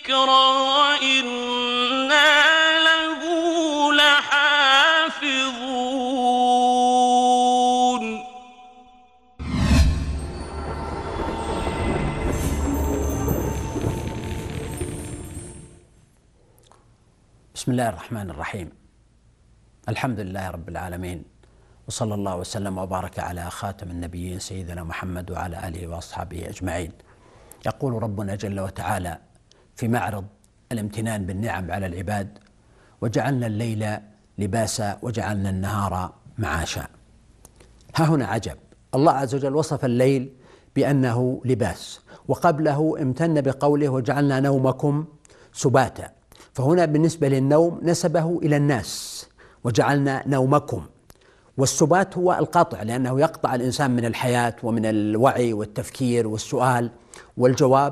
وإنا له لحافظون. بسم الله الرحمن الرحيم. الحمد لله رب العالمين، وصلى الله وسلم وبارك على خاتم النبيين سيدنا محمد وعلى آله وأصحابه أجمعين. يقول ربنا جل وتعالى في معرض الامتنان بالنعم على العباد: وجعلنا الليل لباسا وجعلنا النهار معاشا. ها هنا عجب، الله عز وجل وصف الليل بأنه لباس، وقبله امتن بقوله: وجعلنا نومكم سباتا. فهنا بالنسبة للنوم نسبه إلى الناس، وجعلنا نومكم، والسبات هو القطع، لأنه يقطع الإنسان من الحياة ومن الوعي والتفكير والسؤال والجواب،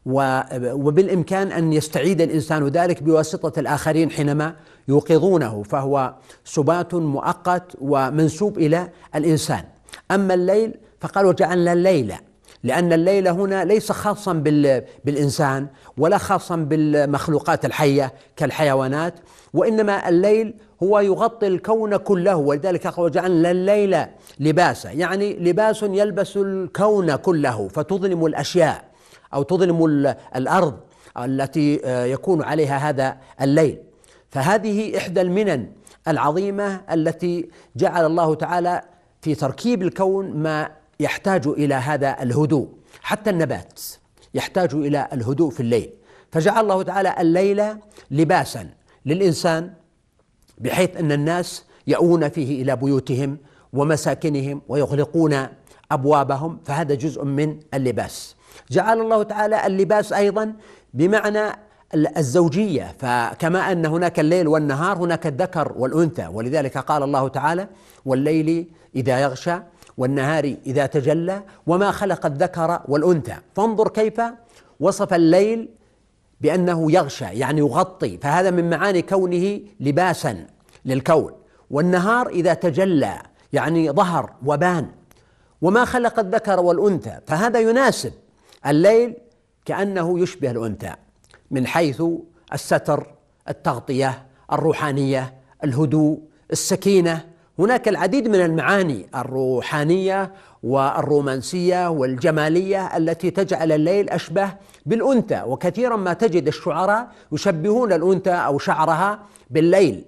وبالإمكان أن يستعيد الإنسان ذلك بواسطة الآخرين حينما يوقظونه، فهو سبات مؤقت ومنسوب إلى الإنسان. أما الليل فقال: وجعلنا الليل، لأن الليل هنا ليس خاصا بالإنسان ولا خاصا بالمخلوقات الحية كالحيوانات، وإنما الليل هو يغطي الكون كله، ولذلك قال: وجعلنا الليل لباسا، يعني لباس يلبس الكون كله، فتظلم الأشياء أو تظلم الأرض التي يكون عليها هذا الليل. فهذه إحدى المنن العظيمة التي جعل الله تعالى في تركيب الكون ما يحتاج إلى هذا الهدوء، حتى النبات يحتاج إلى الهدوء في الليل، فجعل الله تعالى الليل لباسا للإنسان، بحيث أن الناس يأوون فيه إلى بيوتهم ومساكنهم ويغلقون أبوابهم، فهذا جزء من اللباس. جعل الله تعالى اللباس أيضا بمعنى الزوجية، فكما أن هناك الليل والنهار هناك الذكر والأنثى، ولذلك قال الله تعالى: والليل إذا يغشى والنهار إذا تجلى وما خلق الذكر والأنثى. فانظر كيف وصف الليل بأنه يغشى، يعني يغطي، فهذا من معاني كونه لباسا للكون. والنهار إذا تجلى يعني ظهر وبان. وما خلق الذكر والأنثى، فهذا يناسب الليل كأنه يشبه الأنثى من حيث الستر، التغطية، الروحانية، الهدوء، السكينة. هناك العديد من المعاني الروحانية والرومانسية والجمالية التي تجعل الليل أشبه بالأنثى، وكثيرا ما تجد الشعراء يشبهون الأنثى أو شعرها بالليل،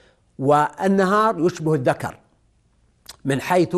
والنهار يشبه الذكر من حيث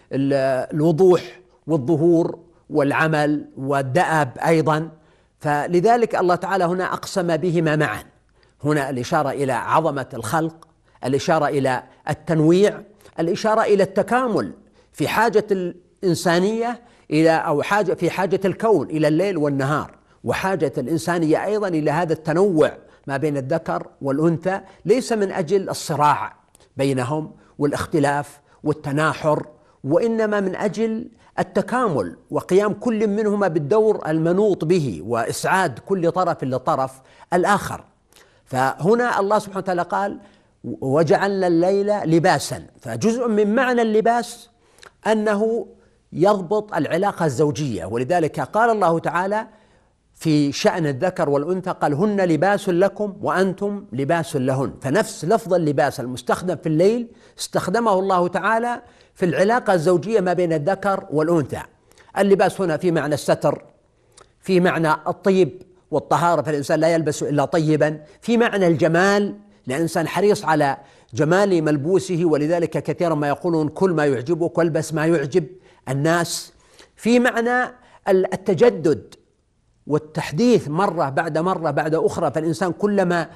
الوضوح والظهور والعمل والدأب أيضا. فلذلك الله تعالى هنا أقسم بهما معا، هنا الإشارة إلى عظمة الخلق، الإشارة إلى التنويع، الإشارة إلى التكامل في حاجة الإنسانية أو في حاجة الكون إلى الليل والنهار، وحاجة الإنسانية أيضا إلى هذا التنوع ما بين الذكر والأنثى، ليس من أجل الصراع بينهم والاختلاف والتناحر، وإنما من أجل التكامل وقيام كل منهما بالدور المنوط به، وإسعاد كل طرف لطرف الآخر. فهنا الله سبحانه وتعالى قال: وجعلنا الليل لباسا، فجزء من معنى اللباس أنه يضبط العلاقة الزوجية، ولذلك قال الله تعالى في شأن الذكر والأنثى: قال: هن لباس لكم وأنتم لباس لهن. فنفس لفظ اللباس المستخدم في الليل استخدمه الله تعالى في العلاقة الزوجية ما بين الذكر والأنثى. اللباس هنا في معنى الستر، في معنى الطيب والطهارة، فالإنسان لا يلبس إلا طيبا، في معنى الجمال، لأن الإنسان حريص على جمال ملبوسه، ولذلك كثيرا ما يقولون: كل ما يعجبك والبس ما يعجب الناس. في معنى التجدد والتحديث مرة بعد أخرى، فالإنسان كلما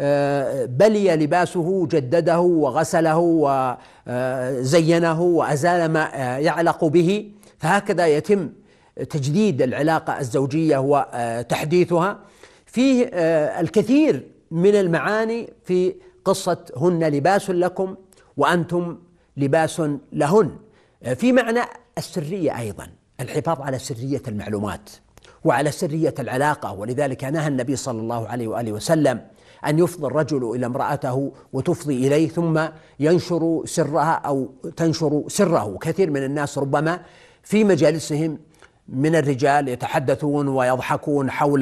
بلي لباسه جدده وغسله وزينه وأزال ما يعلق به، فهكذا يتم تجديد العلاقة الزوجية وتحديثها. فيه الكثير من المعاني في قصة هن لباس لكم وأنتم لباس لهن. في معنى السرية أيضا، الحفاظ على سرية المعلومات وعلى سرية العلاقة، ولذلك نهى النبي صلى الله عليه وآله وسلم أن يفضي الرجل إلى امرأته وتفضي إليه ثم ينشر سرها أو تنشر سره. كثير من الناس ربما في مجالسهم من الرجال يتحدثون ويضحكون حول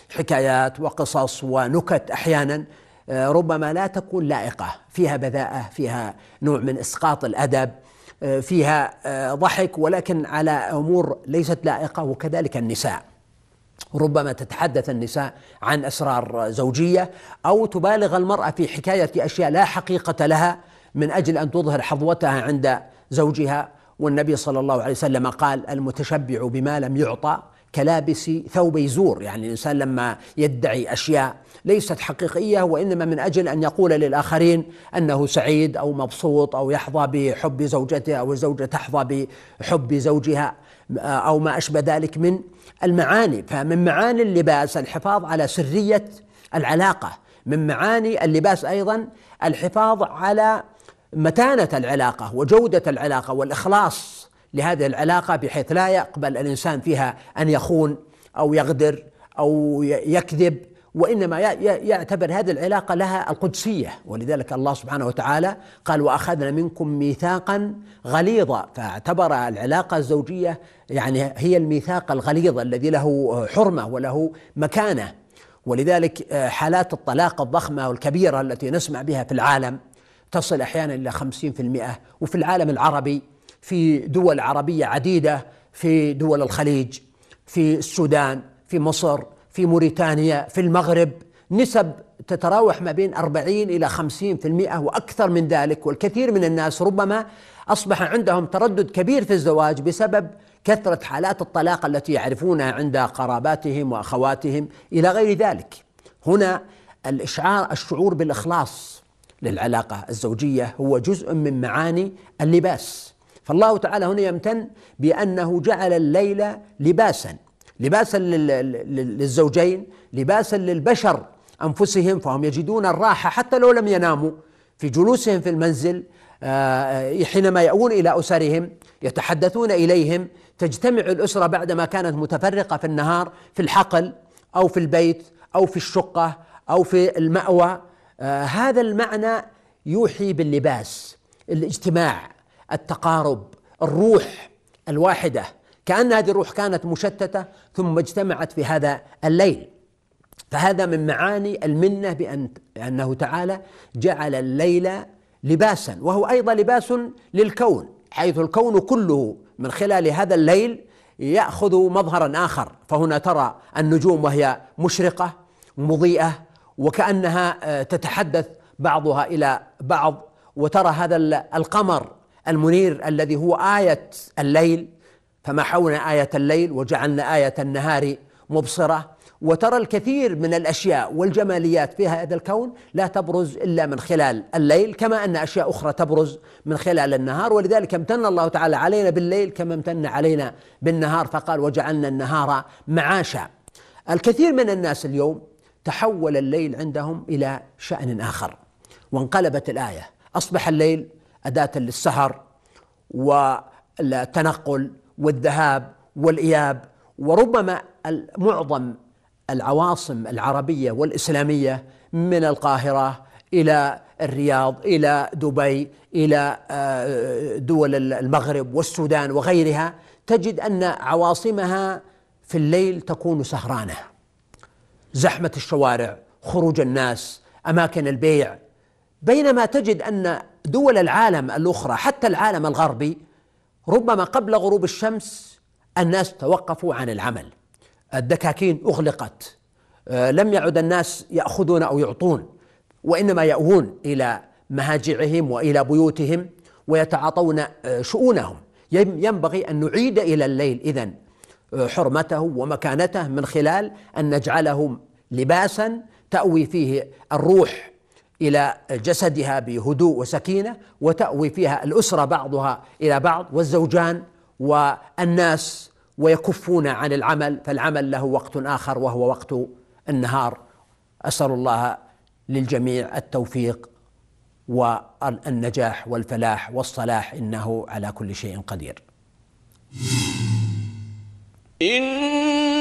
حكايات وقصص ونكت أحيانا ربما لا تكون لائقة، فيها بذاءة، فيها نوع من إسقاط الأدب، فيها ضحك، ولكن على أمور ليست لائقة. وكذلك النساء، ربما تتحدث النساء عن أسرار زوجية، أو تبالغ المرأة في حكاية أشياء لا حقيقة لها من أجل أن تظهر حظوتها عند زوجها. والنبي صلى الله عليه وسلم قال: المتشبع بما لم يعطى كلابس ثوبي زور. يعني الإنسان لما يدعي أشياء ليست حقيقية، وإنما من أجل أن يقول للآخرين أنه سعيد أو مبسوط أو يحظى بحب زوجته، أو الزوجة تحظى بحب زوجها، أو ما أشبه ذلك من المعاني. فمن معاني اللباس الحفاظ على سرية العلاقة، من معاني اللباس أيضا الحفاظ على متانة العلاقة وجودة العلاقة والإخلاص لهذه العلاقة، بحيث لا يقبل الإنسان فيها أن يخون أو يغدر أو يكذب، وإنما يعتبر هذه العلاقة لها القدسية. ولذلك الله سبحانه وتعالى قال: وأخذنا منكم ميثاقا غليظا. فاعتبر العلاقة الزوجية يعني هي الميثاق الغليظ الذي له حرمة وله مكانة. ولذلك حالات الطلاق الضخمة والكبيرة التي نسمع بها في العالم تصل أحيانا إلى 50%، وفي العالم العربي في دول عربية عديدة، في دول الخليج، في السودان، في مصر، في موريتانيا، في المغرب، نسب تتراوح ما بين 40 إلى 50% وأكثر من ذلك. والكثير من الناس ربما أصبح عندهم تردد كبير في الزواج بسبب كثرة حالات الطلاق التي يعرفونها عند قراباتهم وأخواتهم إلى غير ذلك. هنا الشعور بالإخلاص للعلاقة الزوجية هو جزء من معاني اللباس. فالله تعالى هنا يمتن بأنه جعل الليل لباسا للزوجين، لباسا للبشر أنفسهم، فهم يجدون الراحة حتى لو لم يناموا في جلوسهم في المنزل. حينما يأوون إلى أسرهم يتحدثون إليهم، تجتمع الأسرة بعدما كانت متفرقة في النهار في الحقل أو في البيت أو في الشقة أو في المأوى. هذا المعنى يوحي باللباس، الاجتماع، التقارب، الروح الواحدة، كأن هذه الروح كانت مشتتة ثم اجتمعت في هذا الليل. فهذا من معاني المنة بأنه تعالى جعل الليل لباسا، وهو أيضا لباس للكون، حيث الكون كله من خلال هذا الليل يأخذ مظهرا آخر. فهنا ترى النجوم وهي مشرقة مضيئة وكأنها تتحدث بعضها إلى بعض، وترى هذا القمر المنير الذي هو آية الليل، فمحونا آية الليل وجعلنا آية النهار مبصرة. وترى الكثير من الأشياء والجماليات في هذا الكون لا تبرز إلا من خلال الليل، كما أن أشياء أخرى تبرز من خلال النهار. ولذلك امتن الله تعالى علينا بالليل كما امتن علينا بالنهار، فقال: وجعلنا النهار معاشا. الكثير من الناس اليوم تحول الليل عندهم إلى شأن آخر، وانقلبت الآية، أصبح الليل أداة للسهر والتنقل والذهاب والإياب. وربما معظم العواصم العربية والإسلامية من القاهرة إلى الرياض إلى دبي إلى دول المغرب والسودان وغيرها، تجد أن عواصمها في الليل تكون سهرانة، زحمة الشوارع، خروج الناس، أماكن البيع. بينما تجد أن دول العالم الأخرى حتى العالم الغربي ربما قبل غروب الشمس الناس توقفوا عن العمل، الدكاكين أغلقت، لم يعد الناس يأخذون أو يعطون، وإنما يأوون إلى مهاجعهم وإلى بيوتهم ويتعاطون شؤونهم. ينبغي أن نعيد إلى الليل إذن حرمته ومكانته من خلال أن نجعله لباسا تأوي فيه الروح إلى جسدها بهدوء وسكينة، وتأوي فيها الأسرة بعضها إلى بعض والزوجان والناس، ويكفون عن العمل، فالعمل له وقت آخر وهو وقت النهار. أسأل الله للجميع التوفيق والنجاح والفلاح والصلاح، إنه على كل شيء قدير.